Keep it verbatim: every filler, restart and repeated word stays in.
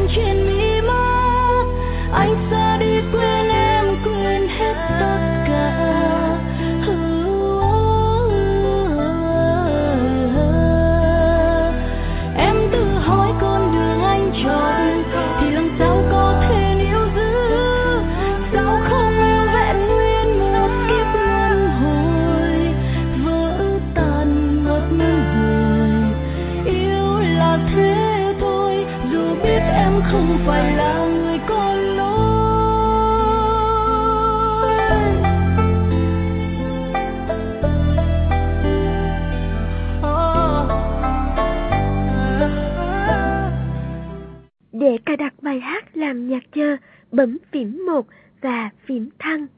lên trên mi mắt. Anh xa đi quên em, quên hết tất cả. Em tự hỏi con đường anh chọn thì làm sao có thể níu giữ, sao không yêu vẹn nguyên một kiếp luân hồi. Vỡ tan mất người, yêu là thế thôi, dù biết em không phải là người có lỗi. Để cài đặt bài hát làm nhạc chờ, bấm phím một và phím thăng.